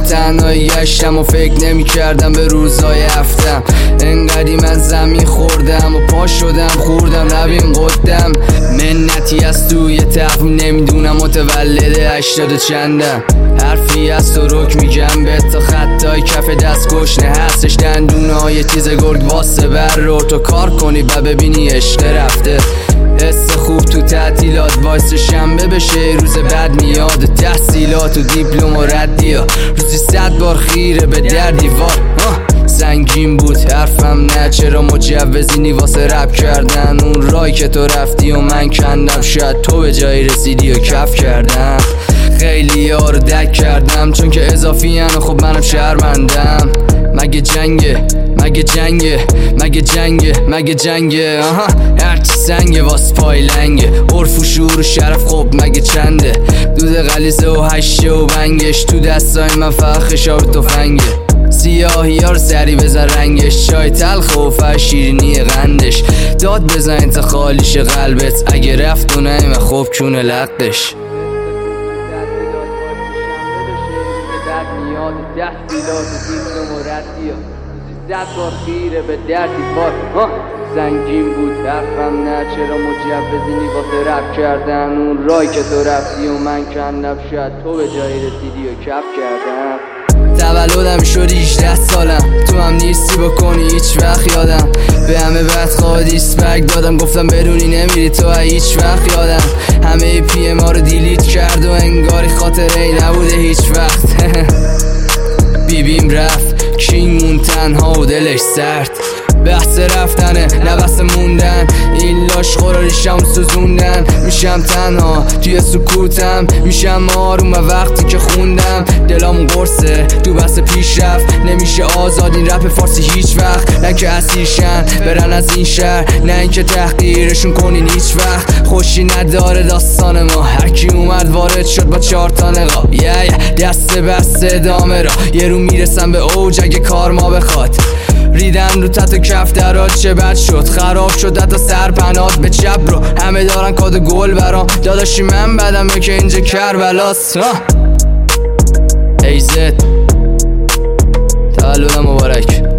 تنهایی گشتم و فکر نمی کردم به روزای هفتم. انقدی من زمین خوردم و پا شدم خوردم نبین قدم. منتی از توی تقویم نمیدونم متولد 80 چندم. حرفی از تو رک میگم به تا خطای کف دست گشنه هستش دندونه های تیز گرگ واسه بر رو تو کار کنی و ببینی عشق رفته. حس خوب تو تعطیلات وایس شنبه بشه روز بعد میاد تحصیلات و دیپلم و ردیا روزی 100 بار خیره به در دیوار. سنگین بود حرفم نه چرا مجوزینی واسه رپ کردن اون رای که تو رفتی و من کندم شاید تو به جایی رسیدی و کف کردم. خیلی ها رو دک کردم چون که اضافی هن و خب منم شرمندم. مگه جنگه مگه جنگه مگه جنگه مگه جنگه هرچی سنگه واس پای لنگه عرف و شعور و شرف خب مگه چنده. دود غلیظه و هشه و بنگش تو دستای من فقط خشاب تفنگه. سیاهی ها رو سری بزن رنگش چای تلخ و فر شیرینی قندش. داد بزن انت خالیش قلبت اگه رفت و نیم خوب کونه لقش. تحصیلات و دیپلم و ردیا 100 بار خیره به در دیوار. سنگین بود حرفم نه چرا مجوزینی واسه رپ کردن اون رای که تو رفتی و من کندم شاید تو به جایی رسیدی و کف کردم. تولدم شد 18 سالم تو هم نیستی بکنی هیچ وقت یادم. به همه بدخواه دیسپک دادم گفتم بدونی نمیری تو هیچ وقت یادم. همه پی ما رو دیلیت کرد و انگاری خاطره ای نبوده هیچ وقت. بیبیم رفت کینگ مون تنها و دلش سرد. بحث رفتنه نه بحث موندن این لاش خوراریشم سوزوندن. میشم تنها توی سکوتم میشم آروم و وقتی که خوندم دلام قرصه تو بحث پیش رفت. نمیشه آزاد این رپ فارسی هیچ وقت نه که اسیرشن برن از این شهر نه اینکه تحقیرشون کنین هیچ وقت. خوشی نداره داستان ما هرکی اومد وارد شد با 4 تا نقاب. دست بسته ادامه را یه رو میرسم به اوج اگه کار ما بخواد. ریدن رو تحت کف درات چه بد شد خراب شد حتی سرپنات به چپ رو همه دارن کاد گل برام. داداشی من بدمه که اینجا کربلاست. ایزد تولدم مبارک.